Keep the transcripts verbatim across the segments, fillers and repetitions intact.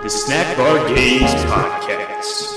the Snack Bar Games Podcast.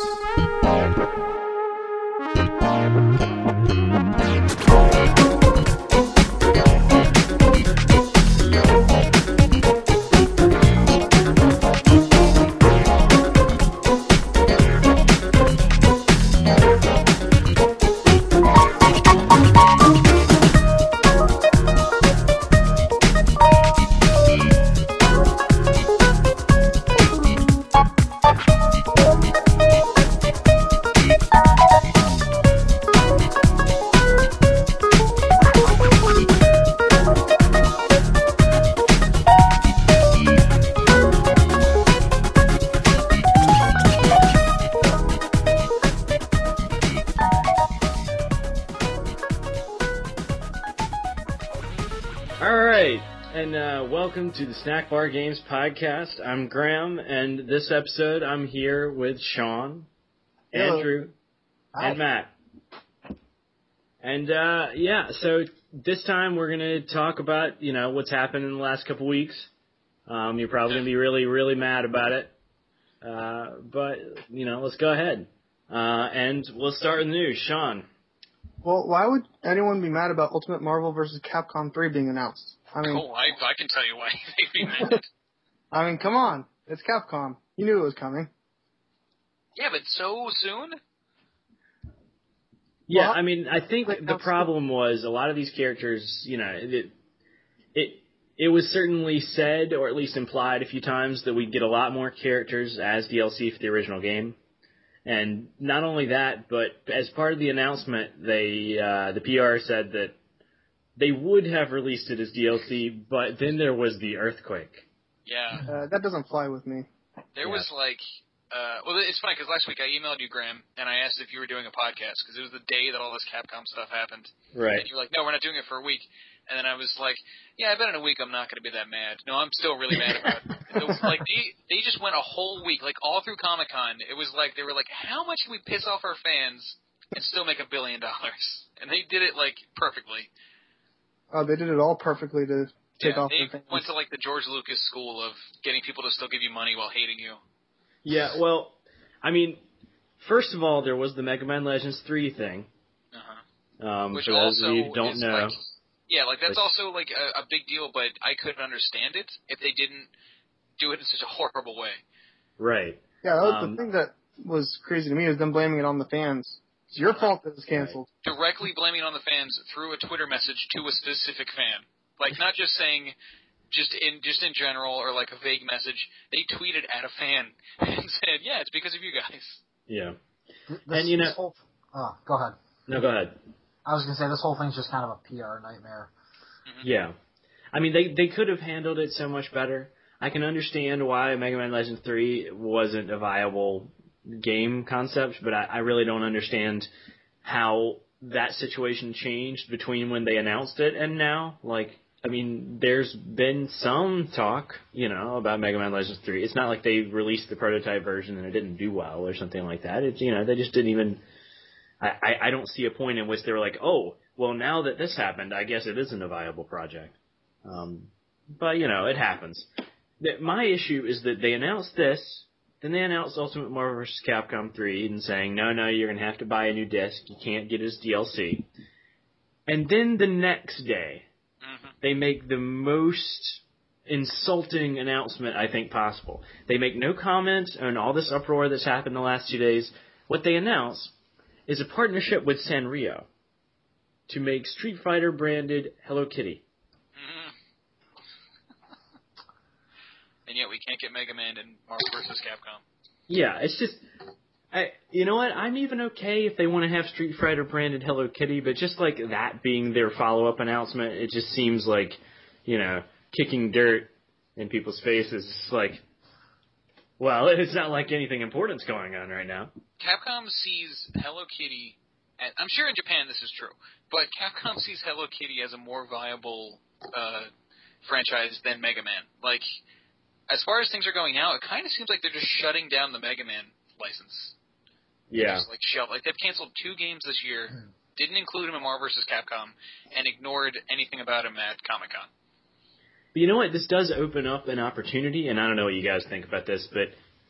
To the Snack Bar Games Podcast. I'm Graham, and this episode I'm here with Sean, Hello. Andrew, Hi. and Matt. And uh, yeah, so this time we're going to talk about, you know, what's happened in the last couple weeks. Um, you're probably going to be really, really mad about it. Uh, but, you know, let's go ahead. Uh, and we'll start with the news. Sean. Well, why would anyone be mad about Ultimate Marvel versus. Capcom three being announced? I mean, oh, I, I can tell you why they'd be mad. I mean, come on. It's Capcom. You knew it was coming. Yeah, but so soon? Yeah, Well, I mean, I think like, the problem was a lot of these characters, you know, it, it it was certainly said, or at least implied a few times, that we'd get a lot more characters as D L C for the original game. And not only that, but as part of the announcement, they uh, the P R said that they would have released it as D L C, but then there was the earthquake. Yeah. Uh, that doesn't fly with me. There Yeah. was like, uh, well, it's funny because last week I emailed you, Graham, and I asked if you were doing a podcast because it was the day that all this Capcom stuff happened. Right. And you were like, no, we're not doing it for a week. And then I was like, yeah, I bet in a week I'm not going to be that mad. No, I'm still really mad about it. So, like, they, they just went a whole week, like all through Comic-Con. It was like, they were like, how much can we piss off our fans and still make a billion dollars? And they did it, like, perfectly. Oh, they did it all perfectly to take yeah, off they their fans. went to, like, the George Lucas school of getting people to still give you money while hating you. Yeah, well, I mean, first of all, there was the Mega Man Legends three thing. Uh-huh. Um, Which for those also of you who don't is know. like, yeah, like that's Which- also like a, a big deal, but I couldn't understand it if they didn't do it in such a horrible way. Right. Yeah, that was Um, the thing that was crazy to me is them blaming it on the fans. It's your fault that it was canceled. Directly blaming it on the fans through a Twitter message to a specific fan. Like, not just saying just in just in general or like a vague message. They tweeted at a fan and said, yeah, it's because of you guys. Yeah. This, And, you know- this whole, oh, go ahead. No, go ahead. I was going to say, this whole thing's just kind of a P R nightmare. Mm-hmm. Yeah. I mean, they they could have handled it so much better. I can understand why Mega Man Legends three wasn't a viable game concept, but I, I really don't understand how that situation changed between when they announced it and now. Like, I mean, there's been some talk, you know, about Mega Man Legends three. It's not like they released the prototype version and it didn't do well or something like that. It's, you know, they just didn't even... I, I, I don't see a point in which they were like, oh, well, now that this happened, I guess it isn't a viable project. Um, but, you know, it happens. The, my issue is that they announced this, then they announced Ultimate Marvel versus. Capcom three and saying, no, no, you're going to have to buy a new disc. You can't get it as D L C. And then the next day, Mm-hmm. they make the most insulting announcement I think possible. They make no comment on all this uproar that's happened the last two days. What they announce is a partnership with Sanrio to make Street Fighter branded Hello Kitty. Mm-hmm. And yet we can't get Mega Man in Marvel versus. Capcom. Yeah, it's just, I, you know what? I'm even okay if they want to have Street Fighter branded Hello Kitty, but just like that being their follow-up announcement, it just seems like, you know, kicking dirt in people's faces. It's like, well, it's not like anything important's going on right now. Capcom sees Hello Kitty, and I'm sure in Japan this is true, but Capcom sees Hello Kitty as a more viable uh, franchise than Mega Man. Like, as far as things are going now, it kind of seems like they're just shutting down the Mega Man license. Yeah. Just like shut, like they've canceled two games this year, didn't include him in Marvel versus. Capcom, and ignored anything about him at Comic-Con. But you know what? This does open up an opportunity, and I don't know what you guys think about this, but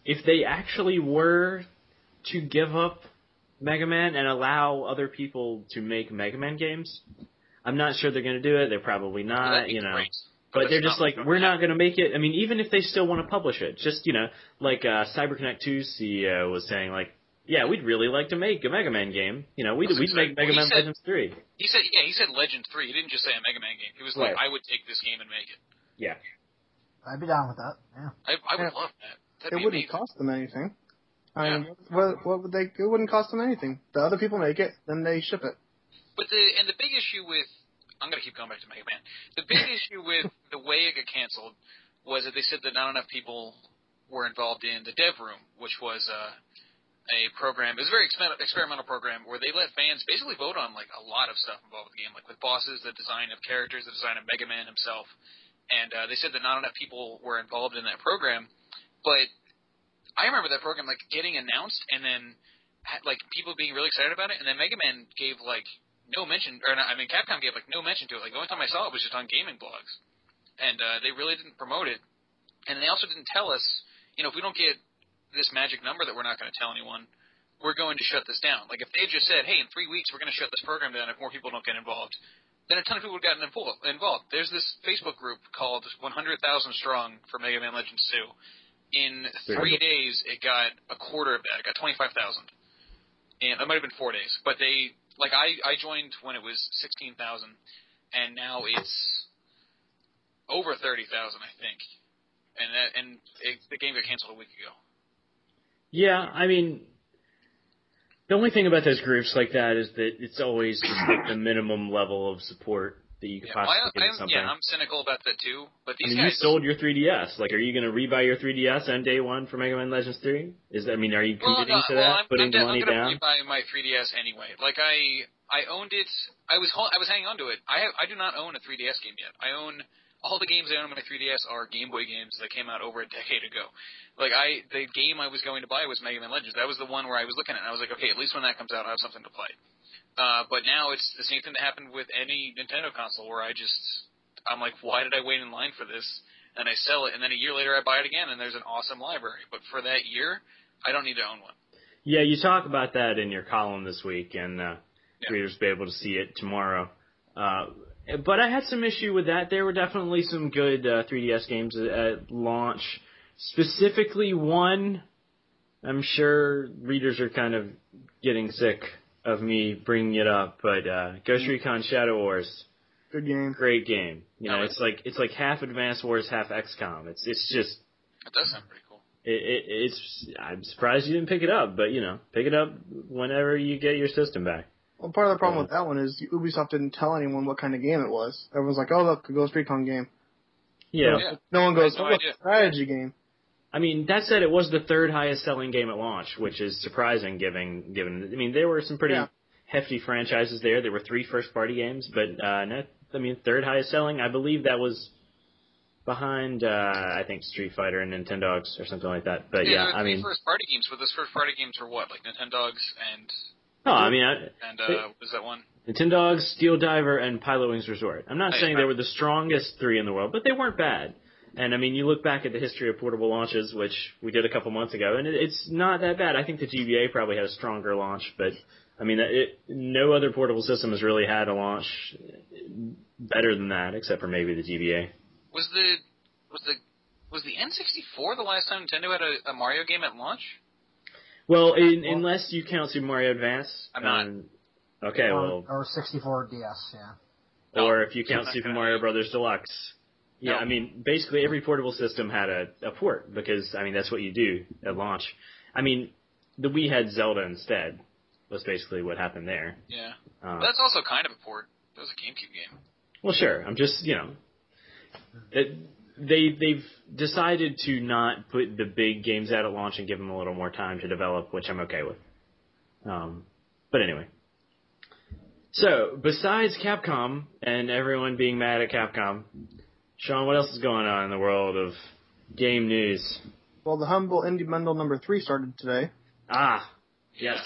if they actually were to give up Mega Man and allow other people to make Mega Man games, I'm not sure they're going to do it. They're probably not, That'd be you know. great. But, But they're that's just not like, what's we're gonna not going to make it. I mean, even if they still want to publish it, just, you know, like uh, CyberConnect two's C E O was saying, like, yeah, we'd really like to make a Mega Man game. You know, we'd, That's we'd make exactly- Mega he Man said- Legends three. He said, yeah, he said Legend three. He didn't just say a Mega Man game. He was like, Right. I would take this game and make it. Yeah. I'd be down with that. Yeah. I, I would Yeah. love that. That'd It be wouldn't amazing. cost them anything. I Yeah. mean, what, what would they? It wouldn't cost them anything. The other people make it, then they ship it. But the and the big issue with I'm gonna keep going back to Mega Man. The big issue with the way it got canceled was that they said that not enough people were involved in the dev room, which was uh, a program. It was a very exper- experimental program where they let fans basically vote on like a lot of stuff involved with the game, like with bosses, the design of characters, the design of Mega Man himself. And uh, they said that not enough people were involved in that program. But I remember that program like getting announced and then had, like people being really excited about it, and then Mega Man gave like no mention, or not, I mean Capcom gave like no mention to it. Like the only time I saw it was just on gaming blogs, and uh, they really didn't promote it. And they also didn't tell us, you know, if we don't get this magic number that we're not going to tell anyone, we're going to shut this down. Like if they had just said, hey, in three weeks we're going to shut this program down if more people don't get involved, then a ton of people would have gotten involved. There's this Facebook group called one hundred thousand Strong for Mega Man Legends two. In three days, it got a quarter of that. It got twenty-five thousand. And it might have been four days. But they, like, I, I joined when it was sixteen thousand, and now it's over thirty thousand, I think. And that, and it, the game got canceled a week ago. Yeah, I mean, the only thing about those groups like that is that it's always just like the minimum level of support that you could Yeah, well, possibly I, get in I'm, something. yeah, I'm cynical about that too. But I these mean, you guys, sold your three D S. Like, are you going to rebuy your three D S on day one for Mega Man Legends three? Is that, I mean, are you well, committing no, to well, that, I'm, putting I'm, the de- money I'm gonna down? rebuy my three D S anyway. Like I, I owned it. I was, I was hanging on to it. I have, I do not own a three D S game yet. I own all the games I own on my three D S are Game Boy games that came out over a decade ago. Like I, the game I was going to buy was Mega Man Legends. That was the one where I was looking at it and I was like, okay, at least when that comes out, I have something to play. Uh, but now it's the same thing that happened with any Nintendo console where I just, I'm like, why did I wait in line for this? And I sell it, and then a year later I buy it again, and there's an awesome library. But for that year, I don't need to own one. Yeah, you talk about that in your column this week, and uh, Yeah. readers will be able to see it tomorrow. Uh, but I had some issue with that. There were definitely some good uh, three D S games at launch. Specifically one, I'm sure readers are kind of getting sick of me bringing it up, but uh, Ghost Recon Shadow Wars, Good game. great game. You know, Oh, it's like it's like half Advance Wars, half X COM. It's it's just That does sound pretty cool. it, it it's. I'm surprised you didn't pick it up, but you know, pick it up whenever you get your system back. Well, part of the problem Yeah. with that one is Ubisoft didn't tell anyone what kind of game it was. Everyone's like, "Oh, look, a Ghost Recon game." Yeah. Yeah. No one goes, I had no "Oh, look, idea. strategy game." I mean, that said, it was the third highest selling game at launch, which is surprising given, given, I mean, there were some pretty Yeah. hefty franchises there. There were three first party games, but, uh, no, I mean, third highest selling, I believe that was behind, uh, I think Street Fighter and Nintendogs or something like that. But yeah, there were I three mean, first party games, but those first party games were what? Like Nintendogs and, no, I mean, I, and, uh, They- what was that one? Nintendogs, Steel Diver, and Pilot Wings Resort. I'm not Hey, saying right. they were the strongest three in the world, but they weren't bad. And I mean, you look back at the history of portable launches, which we did a couple months ago, and it, it's not that bad. I think the G B A probably had a stronger launch, but I mean, it, no other portable system has really had a launch better than that, except for maybe the G B A. Was the, was the, was the N sixty-four the last time Nintendo had a, a Mario game at launch? Well, in, unless you count Super Mario Advance. I'm not. um, okay, or, well, or sixty-four D S, yeah. No. or if you count I'm Super not Mario gonna- Brothers Deluxe. Yeah, No. I mean, basically every portable system had a, a port because, I mean, that's what you do at launch. I mean, the Wii had Zelda instead. Was basically what happened there. Yeah. Uh, But that's also kind of a port. That was a GameCube game. well, sure. I'm just, you know, it, they they've decided to not put the big games out at launch and give them a little more time to develop, which I'm okay with. Um, but anyway. So, besides Capcom and everyone being mad at Capcom, Sean, what else is going on in the world of game news? Well, the Humble Indie Bundle number three started today. Ah, yes.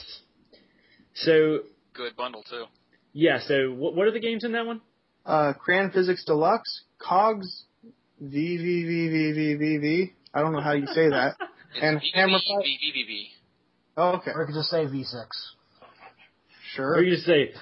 So, Good bundle too. yeah, so what, what are the games in that one? Uh, Crayon Physics Deluxe, Cogs, V V V V V V V. I don't know how you say that. It's And V V V, Hammer V V V V. Oh, okay. Or you could just say V six. Sure. Or you just say,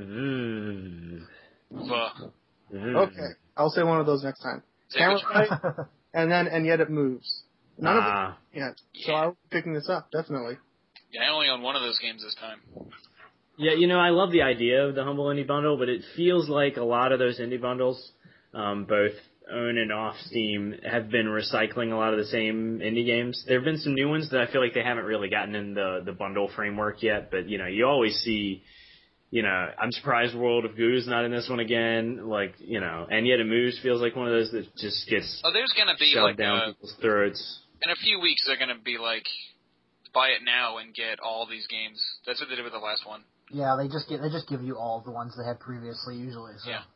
mm, Buh. mm. Okay. I'll say one of those next time. Say Hammer which one. fight, and then, and yet it moves. None of Ah. them yet. So Yeah. I'll be picking this up, definitely. Yeah, I only own one of those games this time. Yeah, you know, I love the idea of the Humble Indie Bundle, but it feels like a lot of those indie bundles, um, both on and off Steam, have been recycling a lot of the same indie games. There have been some new ones that I feel like they haven't really gotten in the, the bundle framework yet, but, you know, you always see, you know, I'm surprised World of Goo is not in this one again, like, you know, and yet it moves feels like one of those that just gets Oh, there's gonna be shoved like down a, people's throats. in a few weeks they're gonna be like, buy it now and get all these games. That's what they did with the last one. Yeah, they just get they just give you all the ones they had previously usually. So. Yeah.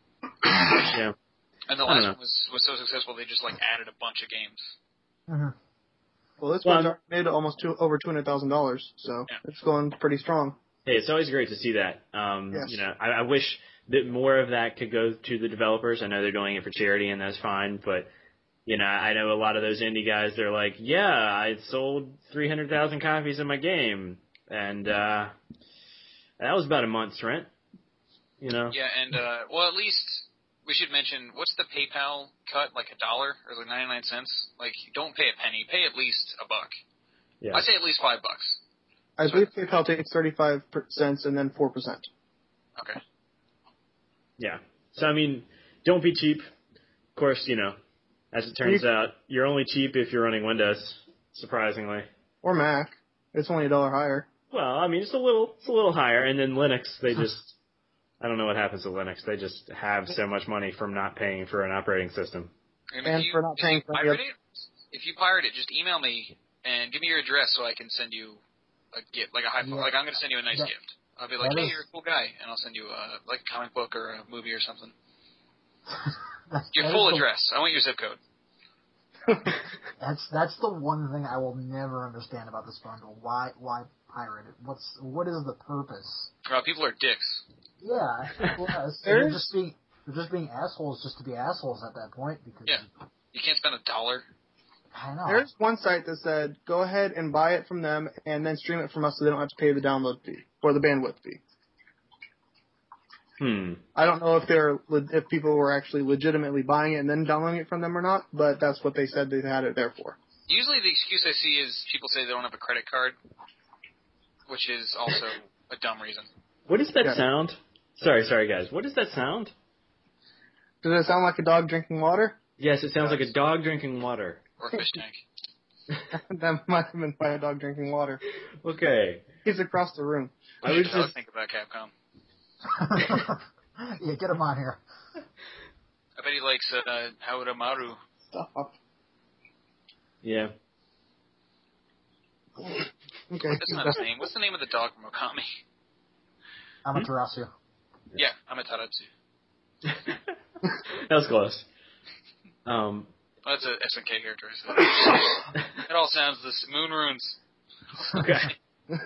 Yeah. And the I don't last know. one was was so successful they just like added a bunch of games. Mm-hmm. Well, this Well, one's already made almost two, over two hundred thousand dollars, so Yeah. it's going pretty strong. Hey, it's always great to see that. Um, Yes. You know, I, I wish that more of that could go to the developers. I know they're doing it for charity, and that's fine. But you know, I know a lot of those indie guys. They're like, "Yeah, I sold three hundred thousand copies of my game, and uh, that was about a month's rent." You know. Yeah, and uh well at least we should mention what's the PayPal cut, like a dollar or like ninety nine cents? Like don't pay a penny, pay at least a buck. Yeah. I'd say at least five bucks. I believe PayPal takes thirty-five cents and then four percent. Okay. Yeah. So I mean, don't be cheap. Of course, you know, as it turns You- out, you're only cheap if you're running Windows. Surprisingly. Or Mac. It's only a dollar higher. Well, I mean, it's a little, it's a little higher, and then Linux, they just, I don't know what happens with Linux. They just have so much money from not paying for an operating system. And, And if you, for not if paying you for any pirate other- it, if you pirate it, just email me and give me your address so I can send you a gift, like a high, Yeah. like I'm gonna send you a nice That- gift. I'll be like, that hey, is- you're a cool guy, and I'll send you a like a comic book or a movie or something. That's, Your that full is the- address. I want your zip code. That's that's the one thing I will never understand about this bundle. Why why pirate it? What's what is the purpose? Uh, people are dicks. Yeah, well, it's- they're There's- just being they're just being assholes just to be assholes at that point because Yeah. You can't spend a dollar. I know. There's one site that said, go ahead and buy it from them and then stream it from us so they don't have to pay the download fee or the bandwidth fee. Hmm. I don't know if they're le- if people were actually legitimately buying it and then downloading it from them or not, but that's what they said they had it there for. Usually the excuse I see is people say they don't have a credit card, which is also a dumb reason. What is that Yeah. sound? Sorry, sorry, guys. What is that sound? Does it sound like a dog drinking water? Yes, it sounds like a dog drinking water. Or a fish tank. That might have been by a dog drinking water. Okay. He's across the room. I What was did Doug just, think about Capcom? Yeah, get him on here. I bet he likes uh, Hauramaru. Stop. yeah. Okay. That's not his name. What's the name of the dog from Okami? Amaterasu. Yeah, Amaterasu. That was close. Um, Oh, that's a S N K character. So it all sounds this Moon Runes. okay.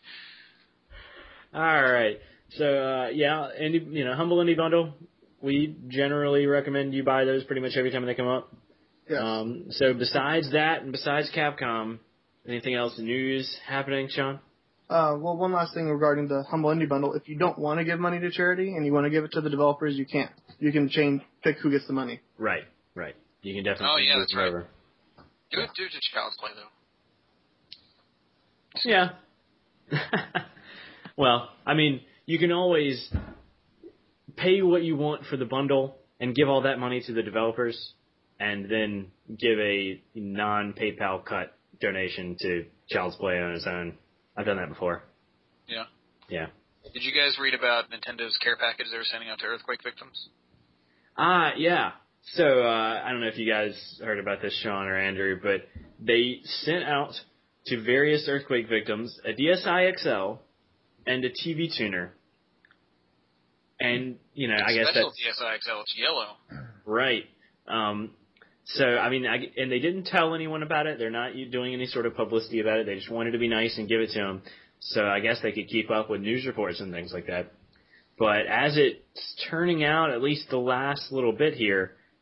All right. So uh, yeah, indie, you know, Humble Indie Bundle. We generally recommend you buy those pretty much every time they come up. Yes. Um, so besides that, and besides Capcom, anything else news happening, Sean? Uh, well, one last thing regarding the Humble Indie Bundle. If you don't want to give money to charity and you want to give it to the developers, you can't. You can change, pick who gets the money. Right, right. You can definitely. Oh, yeah, move that's right. over. Do it, do it to Child's Play though. Yeah. Well, I mean, you can always pay what you want for the bundle and give all that money to the developers, and then give a non-PayPal cut donation to Child's Play on its own. I've done that before. Yeah. Yeah. Did you guys read about Nintendo's care package they were sending out to earthquake victims? Ah, yeah. So, uh, I don't know if you guys heard about this, Sean or Andrew, but they sent out to various earthquake victims a D S I X L and a T V tuner. And, you know, I guess Special that's... D S I X L, it's yellow. Right. Um, so, I mean, I, and they didn't tell anyone about it. They're not doing any sort of publicity about it. They just wanted to be nice and give it to them. So I guess they could keep up with news reports and things like that. But as it's turning out, at least the last little bit here,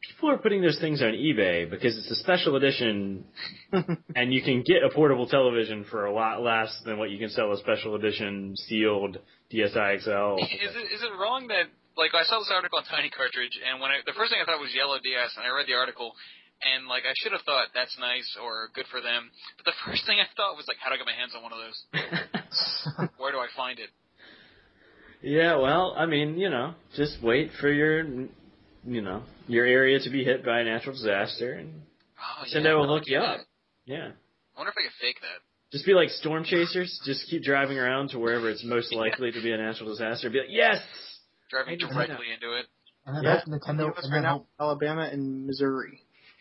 people are putting those things on eBay because it's a special edition, and you can get a portable television for a lot less than what you can sell a special edition sealed D S I X L. Is it is it wrong that, like, I saw this article on Tiny Cartridge, and when I, the first thing I thought was Yellow D S, and I read the article, and, like, I should have thought that's nice or good for them, but the first thing I thought was, like, how do I get my hands on one of those? Where do I find it? Yeah, well, I mean, you know, just wait for your, you know, your area to be hit by a natural disaster, and Oh, yeah, Nintendo will I'll look do you that. up. Yeah. I wonder if I could fake that. Just be like storm chasers. Just keep driving around to wherever it's most likely to be a natural disaster. Be like, yes! Driving I know. directly into it. And then Yeah. hope Nintendo, Us and right then now, hope, Alabama and Missouri.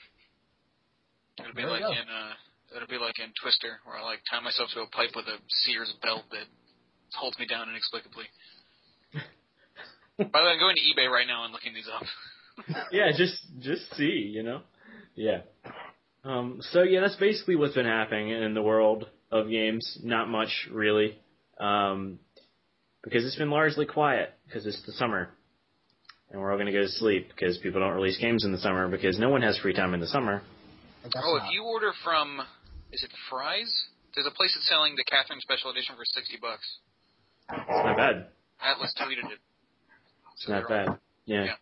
It'll be There you like go. in uh, it'll be like in Twister, where I like tie myself to a pipe with a Sears belt that holds me down inexplicably. By the way, I'm going to eBay right now and looking these up. Yeah, just just see, you know? Yeah. Um, so, yeah, that's basically what's been happening in the world of games. Not much, really. Um, because it's been largely quiet, because it's the summer. And we're all going to go to sleep, because people don't release games in the summer, because no one has free time in the summer. I guess Oh, not. if you order from, is it Fry's? There's a place that's selling the Catherine Special Edition for sixty bucks. It's not bad. Atlas tweeted it. It's not bad. Yeah. Yeah.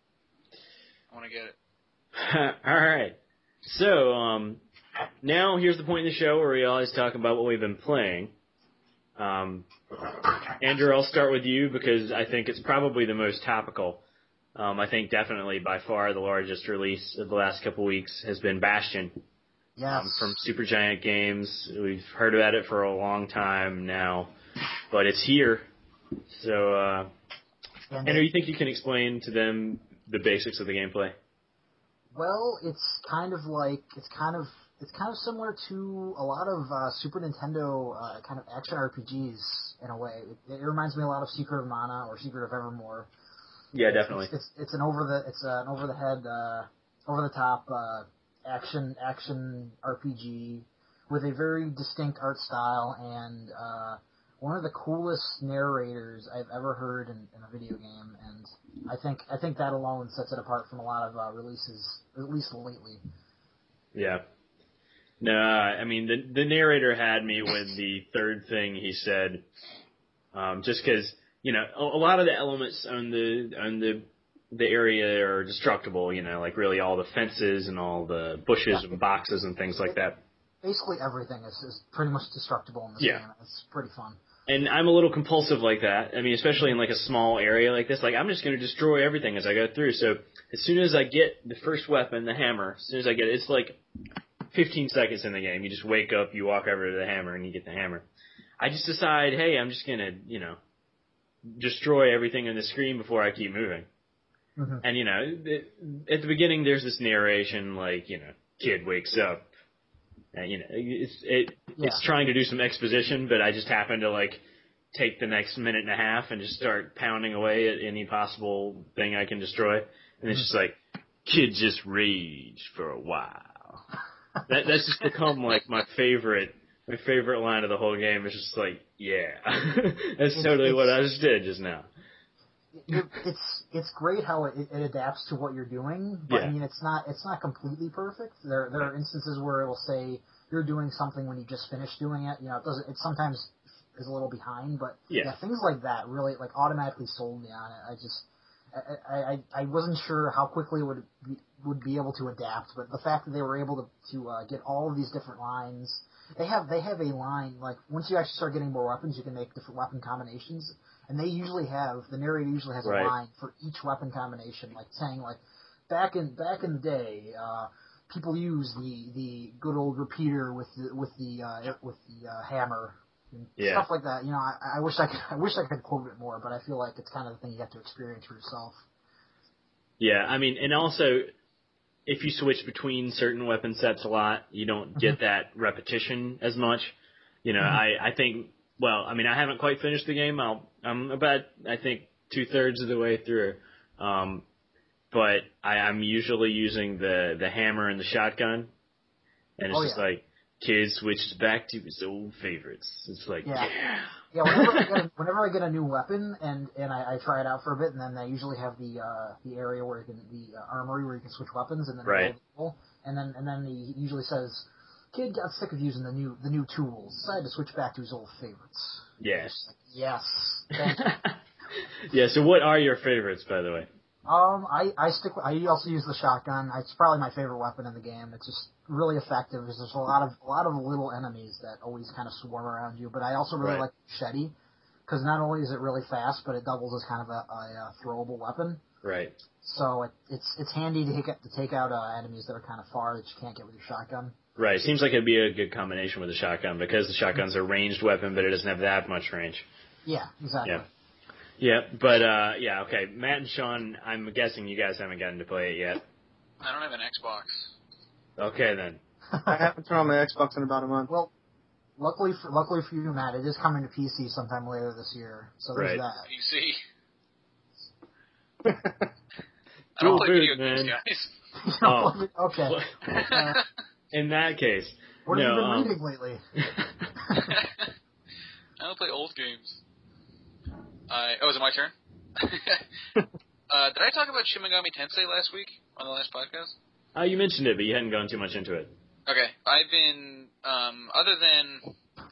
I want to get it. All right. So, um, now here's the point in the show where we always talk about what we've been playing. Um, Andrew, I'll start with you because I think it's probably the most topical. Um, I think definitely by far the largest release of the last couple weeks has been Bastion. Yes. Um, from Supergiant Games. We've heard about it for a long time now, but it's here. So, uh, And Andrew, you think you can explain to them the basics of the gameplay? Well, it's kind of like it's kind of it's kind of similar to a lot of uh, Super Nintendo uh, kind of action R P Gs in a way. It, it reminds me a lot of Secret of Mana or Secret of Evermore. Yeah, definitely. It's, it's, it's an over the it's an over the head, uh, over the top uh, action action R P G with a very distinct art style and uh, one of the coolest narrators I've ever heard in, in a video game. And I think I think that alone sets it apart from a lot of uh, releases, at least lately. Yeah. No, I mean, the the narrator had me with the third thing he said, um, just because, you know, a, a lot of the elements on the on the the area are destructible, you know, like really all the fences and all the bushes Yeah. and boxes and things like that. Basically everything is, is pretty much destructible in this Yeah. game. It's pretty fun. And I'm a little compulsive like that. I mean, especially in like a small area like this. Like, I'm just going to destroy everything as I go through. So as soon as I get the first weapon, the hammer, as soon as I get it, it's like fifteen seconds in the game. You just wake up, you walk over to the hammer, and you get the hammer. I just decide, hey, I'm just going to, you know, destroy everything on the screen before I keep moving. Mm-hmm. And, you know, it, at the beginning there's this narration like, you know, kid wakes up. And, you know, it's it Yeah. it's trying to do some exposition, but I just happen to, like, take the next minute and a half and just start pounding away at any possible thing I can destroy. And it's just like, kid just raged for a while. That That's just become, like, my favorite my favorite line of the whole game. It's just like, yeah. That's totally what I just did just now. It, it's it's great how it, it adapts to what you're doing, but Yeah. I mean it's not it's not completely perfect. There there are instances where it will say you're doing something when you just finished doing it. You know, it doesn't. It sometimes is a little behind, but Yeah. yeah, things like that really like automatically sold me on it. I just I I, I wasn't sure how quickly it would be, would be able to adapt, but the fact that they were able to to uh, get all of these different lines. They have they have a line, like, once you actually start getting more weapons, you can make different weapon combinations. And they usually have, the narrator usually has a Right. line for each weapon combination, like saying, like, back in back in the day, uh, people used the, the good old repeater with the with the uh, with the uh, hammer and Yeah. stuff like that. You know, I, I wish I could I wish I could quote it more, but I feel like it's kind of the thing you have to experience for yourself. Yeah, I mean, and also, if you switch between certain weapon sets a lot, you don't get that repetition as much. You know, I, I think, well, I mean, I haven't quite finished the game. I'll, I'm about, I think, two-thirds of the way through. Um, but I, I'm usually using the, the hammer and the shotgun. And it's Oh, just yeah. like, kid switches back to his old favorites. It's like, Yeah. yeah. Yeah, whenever I get a, whenever I get a new weapon and and I, I try it out for a bit, and then they usually have the uh, the area where you can the uh, armory where you can switch weapons, and then Right. roll, and then and then he usually says, "Kid got sick of using the new the new tools, decided to switch back to his old favorites." Yes. Yes. Thank you. Yeah. So, what are your favorites, by the way? Um, I, I stick. I also use the shotgun. It's probably my favorite weapon in the game. It's just really effective because there's a lot of a lot of little enemies that always kind of swarm around you. But I also really Right. like machete because not only is it really fast, but it doubles as kind of a, a, a throwable weapon. Right. So it, it's it's handy to take to take out uh, enemies that are kind of far that you can't get with your shotgun. Right. Seems like it'd be a good combination with a shotgun because the shotgun's a ranged weapon, but it doesn't have that much range. Yeah, exactly. Yeah. Yeah, but, uh, yeah, okay. Matt and Sean, I'm guessing you guys haven't gotten to play it yet. I don't have an Xbox. Okay, then. I haven't turned on my Xbox in about a month. Well, luckily for luckily for you, Matt, it is coming to P C sometime later this year. So there's Right. that. P C. I Dual don't play boot, video games, man. guys. Oh. Okay. Uh, In that case. what no, have you been um, reading lately? I don't play old games. I oh, is it my turn? uh, did I talk about Shin Megami Tensei last week on the last podcast? uh, you mentioned it, but you hadn't gone too much into it. Okay, I've been um, other than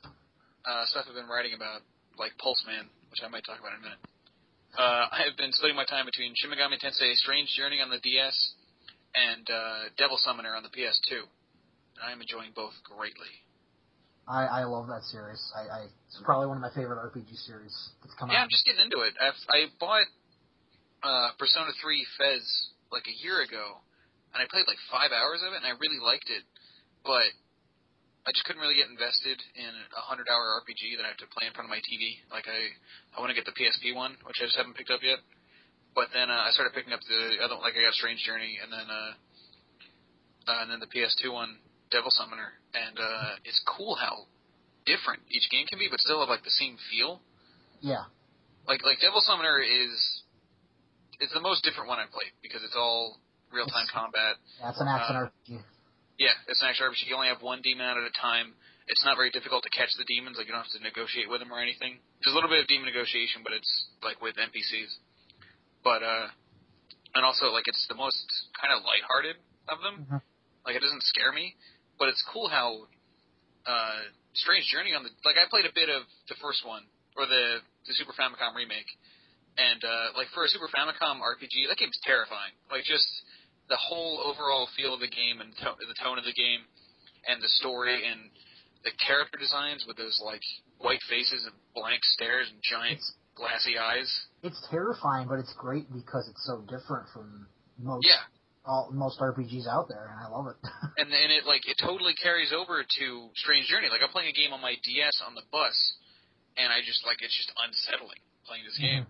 uh, stuff I've been writing about, like Pulse Man, which I might talk about in a minute. Uh, I have been splitting my time between Shin Megami Tensei: Strange Journey on the D S and uh, Devil Summoner on the P S two. And I am enjoying both greatly. I, I love that series. I, I it's probably one of my favorite R P G series that's come Yeah, out. I'm just getting into it. I've, I bought uh, Persona three Fez like a year ago, and I played like five hours of it, and I really liked it. But I just couldn't really get invested in a hundred-hour R P G that I have to play in front of my T V. Like I, I want to get the P S P one, which I just haven't picked up yet. But then uh, I started picking up the other, like I got Strange Journey, and then uh, uh, and then the P S two one, Devil Summoner, and uh, it's cool how different each game can be, but still have like the same feel. Yeah. Like like Devil Summoner is it's the most different one I've played because it's all real time It's- combat. Yeah, it's an action Uh, R P G. Yeah, it's an action R P G. You only have one demon out at a time. It's not very difficult to catch the demons. Like you don't have to negotiate with them or anything. There's a little bit of demon negotiation, but it's like with N P Cs. But uh, and also like it's the most kind of lighthearted of them. Mhm. Like it doesn't scare me, but it's cool how uh, Strange Journey on the like I played a bit of the first one or the the Super Famicom remake, and uh, like for a Super Famicom R P G, that game's terrifying. Like just the whole overall feel of the game and to- the tone of the game and the story and the character designs with those like white faces and blank stares and giant It's glassy eyes. it's terrifying, but it's great because it's so different from most Yeah. all most R P Gs out there, and I love it. And then it like it totally carries over to Strange Journey. Like I'm playing a game on my D S on the bus, and I just like it's just unsettling playing this game.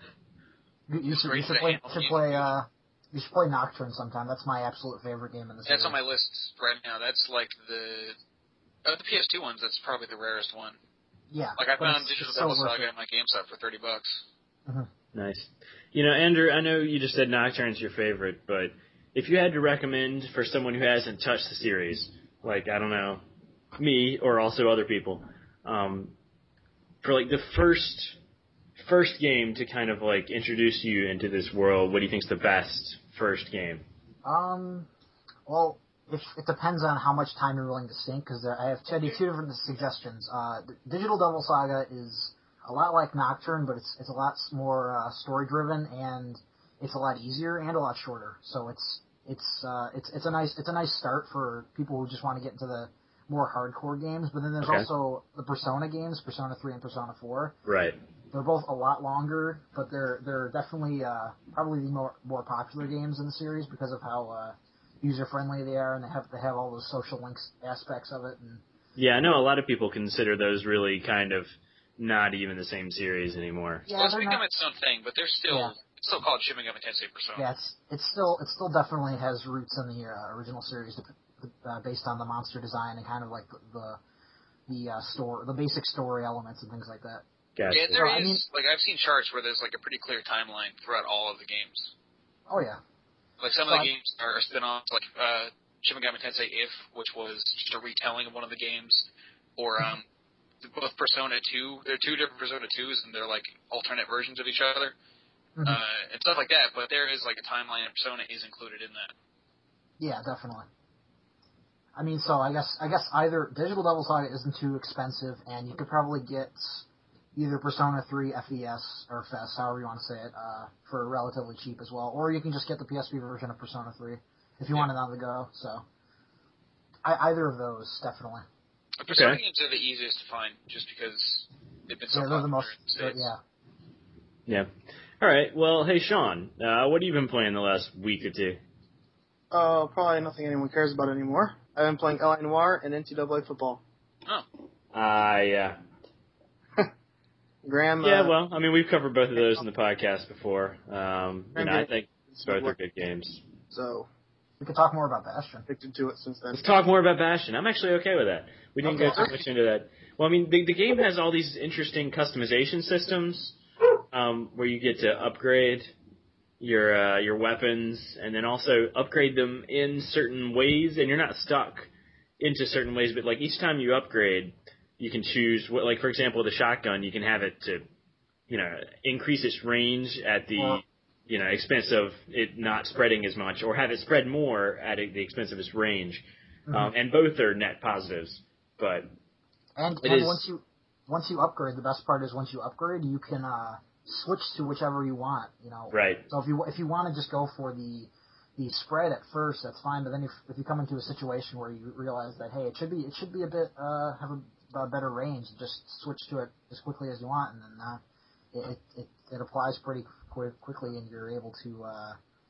you, you It's should, great you should to play handle should games play with uh you should play Nocturne sometime. That's my absolute favorite game in the series. That's on my list right now. That's like the of the P S two ones. That's probably the rarest one. Yeah. Like I but found it's- Digital it's so Devil worth Saga it. in my GameStop for thirty bucks. Nice. You know, Andrew, I know you just said Nocturne's your favorite, but if you had to recommend for someone who hasn't touched the series, like, I don't know, me or also other people, um, for like the first first game to kind of like introduce you into this world, what do you think's the best first game? Um, well, if, it depends on how much time you're willing to sink, because I have two, two different suggestions. Uh, Digital Devil Saga is a lot like Nocturne, but it's it's a lot more uh, story driven, and it's a lot easier and a lot shorter. So it's it's uh, it's it's a nice it's a nice start for people who just want to get into the more hardcore games. But then there's Okay. also the Persona games, Persona three and Persona four. Right. They're both a lot longer, but they're they're definitely uh, probably the more more popular games in the series because of how uh, user friendly they are, and they have they have all those social links aspects of it. And Yeah, I know a lot of people consider those really kind of not even the same series anymore. yeah, well, it's they're become not, its own thing, but they're still Yeah. it's still called Shin Megami Tensei Persona. yeah, it's it's still it still definitely has roots in the uh, original series, uh, based on the monster design and kind of like the the, the uh, store the basic story elements and things like that. Gotcha. Yeah, there So, I is mean- like I've seen charts where there's like a pretty clear timeline throughout all of the games. Oh yeah, Like some So of the I- games are spin-offs. Like uh, Shin Megami Tensei If, which was just a retelling of one of the games, or um, both Persona two. They're two different Persona twos, and they're like alternate versions of each other, Mhm. uh, and stuff like that. But there is like a timeline, and Persona is included in that. Yeah, definitely. I mean, so I guess I guess either Digital Devil Saga isn't too expensive, and you could probably get either Persona three F E S or F E S, however you want to say it, uh, for relatively cheap as well. Or you can just get the P S P version of Persona three if you Yeah. want it on the go. So I, either of those, definitely. The Persona Okay. games are the easiest to find, just because they've been so Yeah, they're popular the most. in the States. Yeah. Yeah. All right. Well, hey, Sean, uh, what have you been playing the last week or two? Uh, probably nothing anyone cares about anymore. I've been playing L A Noire and N C double A football. Oh, Ah, uh, yeah. Graham. Yeah, uh, well, I mean, we've covered both of those in the podcast before. Um, you Graham know, I did- think both are good games. So We could talk more about Bastion. addicted to it since then. Let's talk more about Bastion. I'm actually okay with that. We didn't Okay. go too much into that. Well, I mean, the, the game has all these interesting customization systems um, where you get to upgrade your uh, your weapons and then also upgrade them in certain ways, and you're not stuck into certain ways. But like each time you upgrade, you can choose what, like for example, the shotgun, you can have it to, you know, increase its range at the Or- you know, expense of it not spreading as much, or have it spread more at the expense of its range. Mhm. Um, and both are net positives. But And, It and is- once you once you upgrade, the best part is once you upgrade, you can uh, switch to whichever you want. You know. right, So if you if you want to just go for the the spread at first, that's fine. But then if if you come into a situation where you realize that hey, it should be it should be a bit uh, have a, a better range, just switch to it as quickly as you want, and then uh, it, it it applies pretty quick, quickly, and you're able to uh,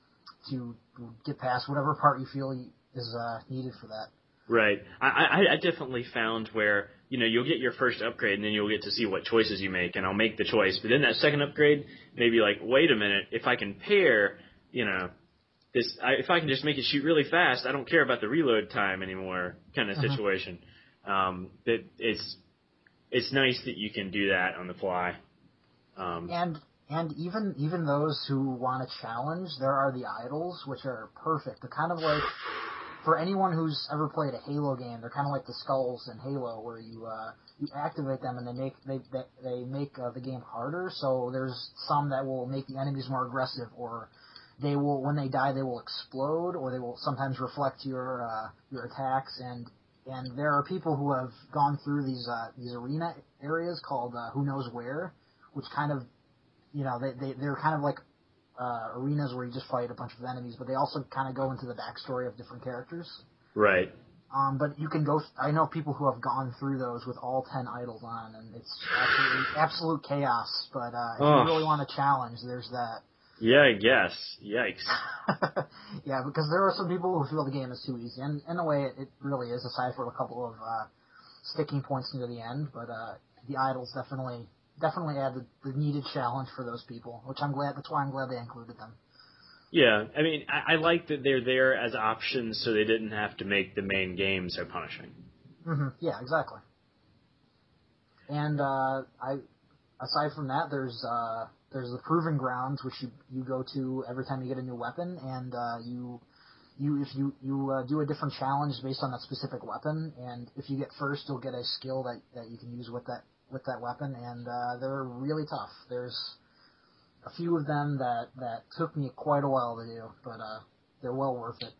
to get past whatever part you feel is uh, needed for that. right. I, I, I definitely found where, you know, you'll get your first upgrade and then you'll get to see what choices you make, and I'll make the choice. But then that second upgrade, maybe like, wait a minute, if I can pair, you know, this, I, if I can just make it shoot really fast, I don't care about the reload time anymore, kind of Uh-huh. situation. Um, that it's it's nice that you can do that on the fly. Um, And and even even those who want a challenge, there are the idols, which are perfect. They're kind of like, for anyone who's ever played a Halo game, they're kind of like the skulls in Halo, where you uh, you activate them and they make they they, they make uh, the game harder. So there's some that will make the enemies more aggressive, or they will, when they die, they will explode, or they will sometimes reflect your uh, your attacks. And and there are people who have gone through these uh, these arena areas called uh, Who Knows Where, which kind of, you know, they, they, they're kind of like uh, arenas where you just fight a bunch of enemies, but they also kind of go into the backstory of different characters. right. Um, but you can go, I know people who have gone through those with all ten idols on, and it's absolutely, absolute chaos, but uh, if Oh. you really want a challenge, there's that. Yeah, I guess. Yikes. Yeah, because there are some people who feel the game is too easy, and in a way it, it really is, aside from a couple of uh, sticking points near the end, but uh, the idols definitely definitely add the, the needed challenge for those people, which I'm glad, that's why I'm glad they included them. Yeah, I mean, I, I like that they're there as options so they didn't have to make the main game so punishing. hmm Yeah, exactly. And uh, I, aside from that, there's uh, there's the proving grounds, which you you go to every time you get a new weapon, and uh, you you if you you uh, do a different challenge based on that specific weapon, and if you get first, you'll get a skill that, that you can use with that with that weapon, and uh, they're really tough. There's a few of them that, that took me quite a while to do, but uh, they're well worth it.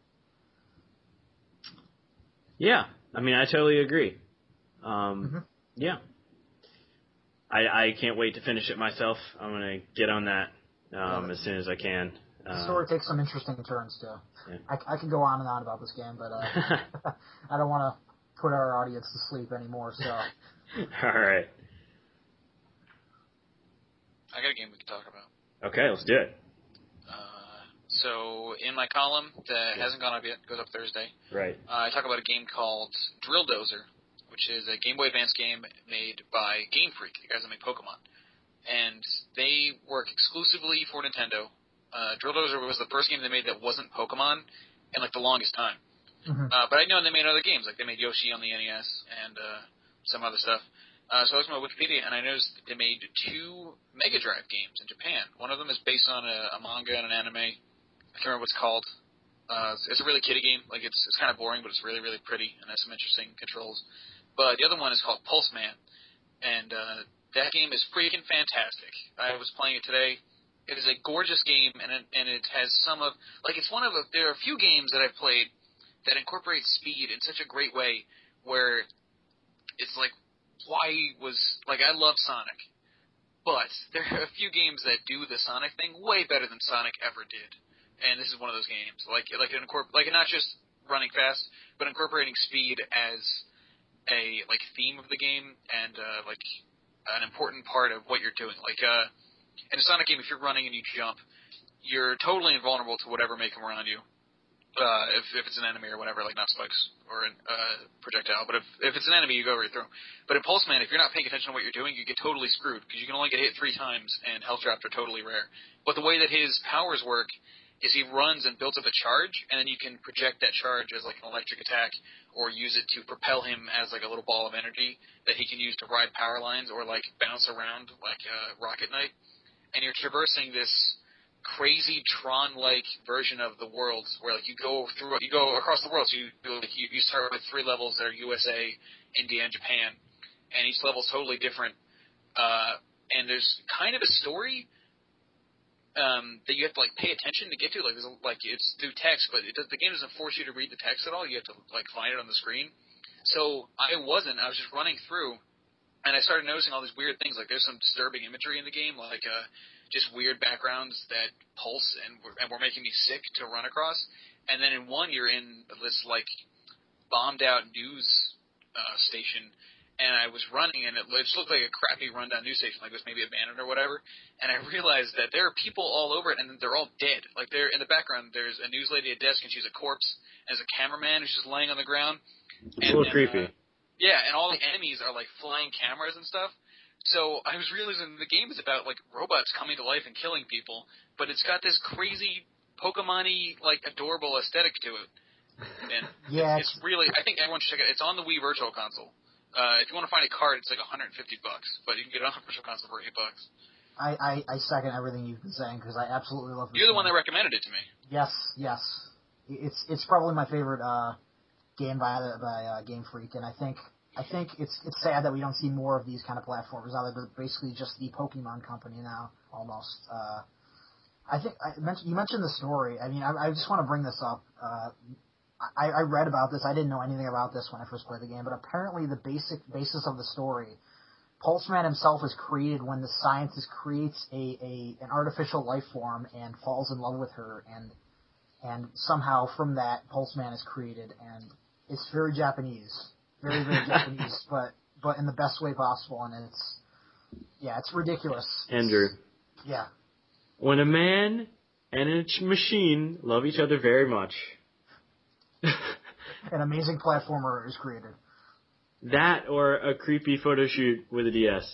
Yeah, I mean, I totally agree. Um, Mhm. Yeah. I, I can't wait to finish it myself. I'm going to get on that um, Yeah. as soon as I can. The Uh, story takes some interesting turns, too. Yeah. I, I could go on and on about this game, but uh, I don't want to put our audience to sleep anymore, so... All right. I got a game we can talk about. Okay, let's do it. Uh, so in my column that hasn't gone up yet, goes up Thursday, Right. uh, I talk about a game called Drill Dozer, which is a Game Boy Advance game made by Game Freak, the guys that make Pokemon. And they work exclusively for Nintendo. Uh, Drill Dozer was the first game they made that wasn't Pokemon in like the longest time. Mhm. Uh, but I know they made other games, like they made Yoshi on the N E S and uh, some other stuff. Uh, so I was on my Wikipedia, and I noticed that they made two Mega Drive games in Japan. One of them is based on a, a manga and an anime. I can't remember what it's called. Uh, it's, it's a really kiddie game. Like it's it's kind of boring, but it's really really pretty and has some interesting controls. But the other one is called Pulse Man, and uh, that game is freaking fantastic. I was playing it today. It is a gorgeous game, and it, and it has some of like it's one of a, there are a few games that I've played that incorporate speed in such a great way where it's like why was like I love Sonic, but there are a few games that do the Sonic thing way better than Sonic ever did, and this is one of those games. Like like it incorpor- like not just running fast, but incorporating speed as a like theme of the game and uh, like an important part of what you're doing. Like uh, in a Sonic game, if you're running and you jump, you're totally invulnerable to whatever may come around you. Uh, if if it's an enemy or whatever, like not spikes or a uh, projectile, but if if it's an enemy, you go right through. But in Pulse Man, if you're not paying attention to what you're doing, you get totally screwed because you can only get hit three times, and health drops are totally rare. But the way that his powers work is he runs and builds up a charge, and then you can project that charge as like an electric attack, or use it to propel him as like a little ball of energy that he can use to ride power lines or like bounce around like uh, Rocket Knight. And you're traversing this crazy Tron-like version of the world where like you go through, you go across the world. So you like you, you start with three levels that are U S A, India, and Japan, and each level is totally different. Uh, and there's kind of a story um, that you have to like pay attention to get to. Like there's a, like it's through text, but it does, the game doesn't force you to read the text at all. You have to like find it on the screen. So I wasn't. I was just running through. And I started noticing all these weird things. Like there's some disturbing imagery in the game, like uh, just weird backgrounds that pulse and were, and were making me sick to run across. And then in one, you're in this like bombed out news uh, station, and I was running, and it just looked like a crappy rundown news station, like it was maybe abandoned or whatever. And I realized that there are people all over it, and they're all dead. Like they're in the background. There's a news lady at a desk, and she's a corpse. And there's a cameraman who's just laying on the ground. It's and, a little and, creepy. Uh, Yeah, and all the enemies are like flying cameras and stuff. So I was realizing the game is about like robots coming to life and killing people, but it's got this crazy Pokemon-y, like adorable aesthetic to it. And Yeah, it's, it's really, I think everyone should check it. It's on the Wii Virtual Console. Uh, if you want to find a card, it's like one hundred fifty bucks, but you can get it on the Virtual Console for eight bucks. I, I, I second everything you've been saying because I absolutely love this. You're the game. one that recommended it to me. Yes, yes. It's it's probably my favorite uh, game by by uh, Game Freak, and I think I think it's it's sad that we don't see more of these kind of platformers out there. They're basically just the Pokemon company now, almost. Uh, I think I mentioned you mentioned the story. I mean, I, I just want to bring this up. Uh, I, I read about this. I didn't know anything about this when I first played the game, but apparently the basic basis of the story, Pulseman himself is created when the scientist creates a, a an artificial life form and falls in love with her, and and somehow from that Pulseman is created, and it's very Japanese, very very Japanese, but but in the best way possible, and it's yeah, it's ridiculous. Andrew. Yeah. When a man and a ch- machine love each other very much. An amazing platformer is created. That or a creepy photo shoot with a D S.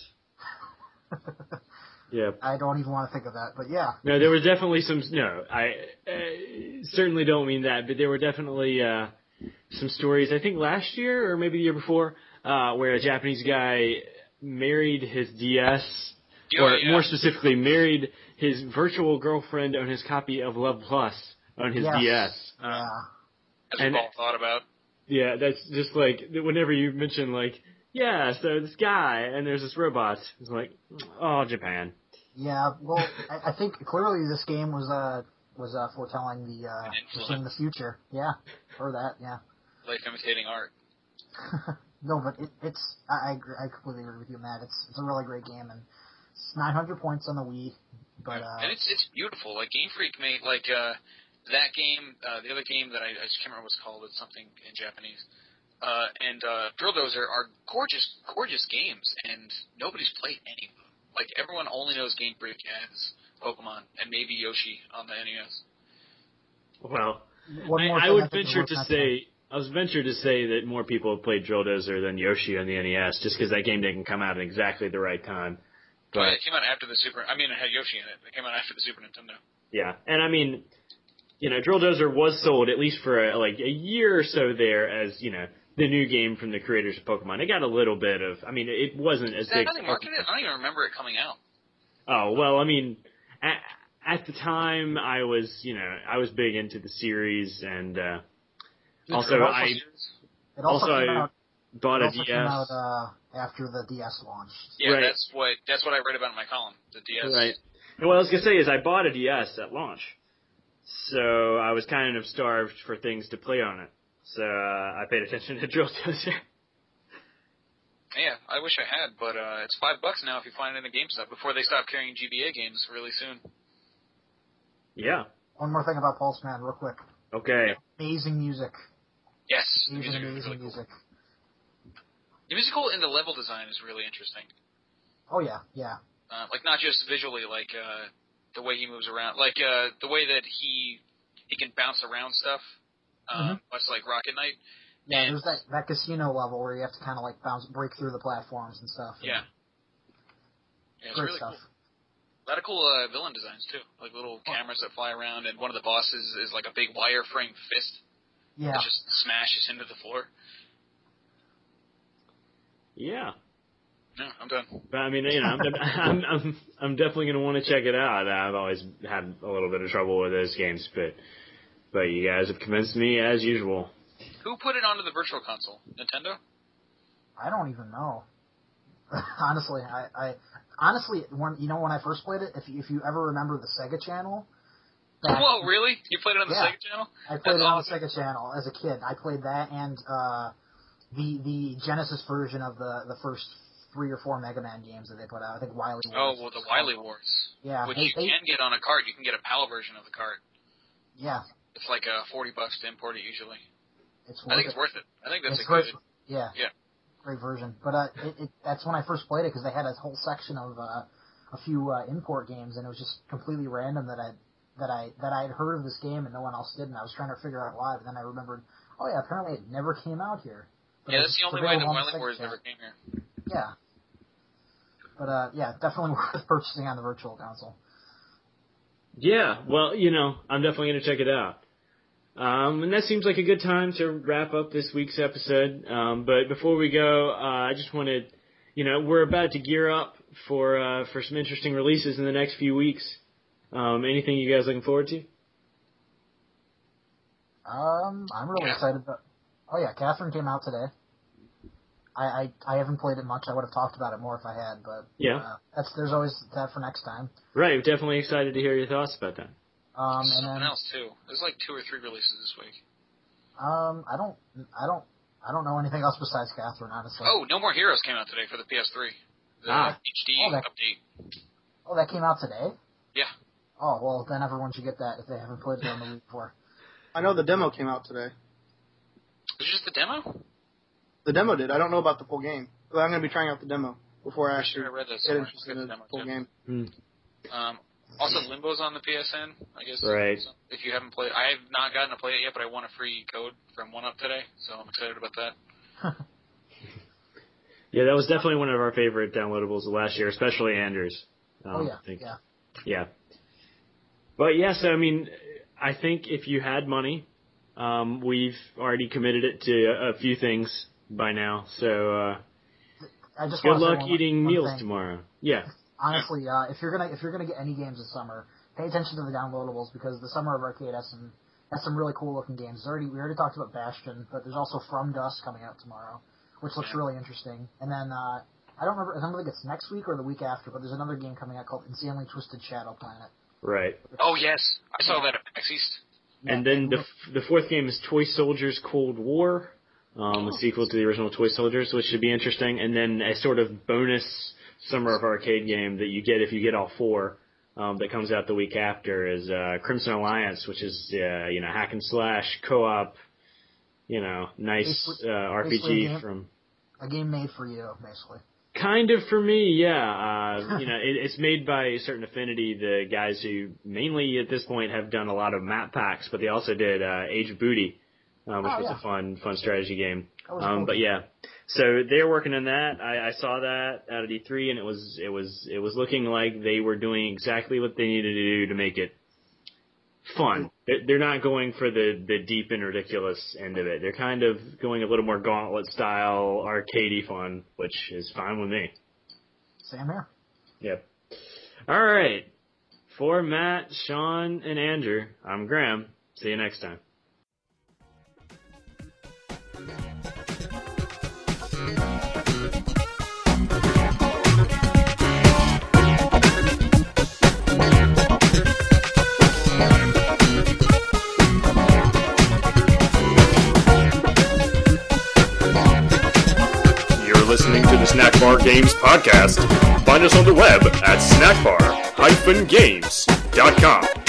Yeah. I don't even want to think of that, but yeah. No, there was definitely some. No, I uh, certainly don't mean that, but there were definitely uh, some stories. I think last year or maybe the year before, uh, where a Japanese guy married his D S, Oh, or yeah. more specifically, married his virtual girlfriend on his copy of Love Plus on his Yes. D S. Yeah. As And- we've all thought about. Yeah, that's just like whenever you mention like, yeah, so this guy and there's this robot. It's like, oh, Japan. Yeah, well, I, I think clearly this game was uh was uh, foretelling the uh An influence. foreseeing the future. Yeah, or that. Yeah. Life imitating art. No, but it, it's I I, agree, I completely agree with you, Matt. It's it's a really great game, and it's nine hundred points on the Wii. But uh, and it's it's beautiful. Like Game Freak made like uh, that game, uh, the other game that I, I just can't remember what it's called. It's something in Japanese. Uh, and uh, Drill Dozer are gorgeous, gorgeous games, and nobody's played any of them. Like everyone only knows Game Freak as Pokemon and maybe Yoshi on the N E S. Well, one more I, I thing would think is venture worth to mentioning. say, I was venture to say that more people have played Drill Dozer than Yoshi on the N E S, just because that game didn't come out at exactly the right time. But But it came out after the Super. I mean, it had Yoshi in it. It came out after the Super Nintendo. yeah, and I mean, you know, Drill Dozer was sold at least for a, like a year or so there as you know the new game from the creators of Pokemon. It got a little bit of, I mean, it wasn't as Is that big. how they marketed it? I don't even remember it coming out. Oh well, I mean, I, at the time, I was, you know, I was big into the series, and uh, also also I It also, also came I out, bought it a also D S. came out uh, after the D S launched. Yeah, Right. that's what that's what I read about in my column. The D S. Right. And what I was gonna say is I bought a D S at launch, so I was kind of starved for things to play on it. So uh, I paid attention to Drill Dozer. Yeah, I wish I had, but uh, it's five bucks now if you find it in a GameStop before they stop carrying G B A games really soon. Yeah. One more thing about Pulse Man, real quick. Okay. Amazing music. Yes, the Amazing, music is amazing really cool. music. The musical and the level design is really interesting. Oh, yeah, yeah. Uh, like, not just visually, like, uh, the way he moves around. Like, uh, the way that he he can bounce around stuff, uh, Mm-hmm. much like Rocket Knight. Yeah, And- there's that, that casino level where you have to kind of, like, bounce, break through the platforms and stuff. And Yeah. Yeah, it's Great really stuff. cool. A lot of cool uh, villain designs, too. Like little cameras that fly around, and one of the bosses is like a big wireframe fist Yeah. that just smashes into the floor. Yeah. No, I'm done. But I mean, you know, I'm I'm I'm, I'm definitely gonna want to check it out. I've always had a little bit of trouble with those games, but but you guys have convinced me as usual. Who put it onto the Virtual Console? Nintendo? I don't even know. honestly, I, I honestly when you know when I first played it, if you, if you ever remember the Sega Channel, back, Whoa, really? You played it on the Yeah. Sega Channel? I played That's it on awesome. the Sega Channel as a kid. I played that and uh, the the Genesis version of the the first three or four Mega Man games that they put out. I think Wily Wars. Oh, well, the Wily Wars. Yeah, Which they- you they- can get on a cart. You can get a PAL version of the cart. Yeah, It's like uh, forty bucks to import it usually. it's I worth think it. it's worth it. I think that's It's a good... great. Yeah. Yeah. Great version. But uh, it, it, that's when I first played it because they had a whole section of uh, a few uh, import games, and it was just completely random that I that I that I had heard of this game and no one else did, and I was trying to figure out why. But then I remembered, oh yeah, apparently it never came out here. But Yeah, it that's the was only way that available on Wily the Sega Wars Channel. ever came here. Yeah. But uh, yeah, definitely worth purchasing on the Virtual Console. Yeah, well, you know, I'm definitely gonna check it out. Um, and that seems like a good time to wrap up this week's episode. Um, but before we go, uh, I just wanted, you know, we're about to gear up for uh, for some interesting releases in the next few weeks. Um, anything you guys looking forward to? Um, I'm really Yeah. excited. About, oh yeah, Catherine came out today. I, I I haven't played it much. I would have talked about it more if I had, but Yeah. uh, that's there's always that for next time. Right, definitely excited to hear your thoughts about that. Um, and Something then else, too. There's like two or three releases this week. um, I don't I don't I don't know anything else besides Catherine, honestly. Oh, No More Heroes came out today for the P S three. The Ah. H D Oh, that- update. Oh, that came out today. Yeah. Oh well, then everyone should get that if they haven't played it on the week before. I know the demo came out today. Was it just the demo? The demo did. I don't know about the full game. But I'm going to be trying out the demo before I I'm actually sure I read that get somewhere. interested I'll in get the the full demo, game. Hmm. Um, also, Limbo's on the P S N, I guess. Right. So if you haven't played, I have not gotten to play it yet, but I won a free code from OneUp today, so I'm excited about that. Yeah, that was definitely one of our favorite downloadables of last year, especially Andrews. Um, Oh yeah, I think. yeah. Yeah. But yes, I mean, I think if you had money, um, we've already committed it to a, a few things by now. So uh, I just good wanna say luck one- eating one meals thing. tomorrow. Yeah. Honestly, uh, if you're gonna if you're gonna get any games this summer, pay attention to the downloadables because the Summer of Arcade has some has some really cool looking games. There's already we already talked about Bastion, but there's also From Dusk coming out tomorrow, which looks Yeah. really interesting. And then uh, I don't remember I don't think it's next week or the week after, but there's another game coming out called Insanely Twisted Shadow Planet. Right. Oh, yes. I saw that at PAX East. And Yeah, then it the looks- f- the fourth game is Toy Soldiers Cold War, um, a sequel to the original Toy Soldiers, which should be interesting. And then a sort of bonus Summer of Arcade game that you get if you get all four, um, that comes out the week after is uh, Crimson Alliance, which is uh, you know hack and slash co-op, you know nice Basically- uh, R P basically a G game- from. a game made for you, basically. Kind of for me, yeah. Uh, you know, it, it's made by a certain Affinity, the guys who mainly at this point have done a lot of map packs, but they also did uh, Age of Booty, uh, which Oh, was yeah. a fun, fun strategy game. That was Um, cool. but yeah, so they're working on that. I, I saw that out at E three, and it was, it was, it was looking like they were doing exactly what they needed to do to make it fun. They're they're not going for the, the deep and ridiculous end of it. They're kind of going a little more gauntlet style, arcadey fun, which is fine with me. Same here. Yep. All right. For Matt, Sean, and Andrew, I'm Graham. See you next time. Listening to the Snack Bar Games podcast. Find us on the web at snack bar dash games dot com.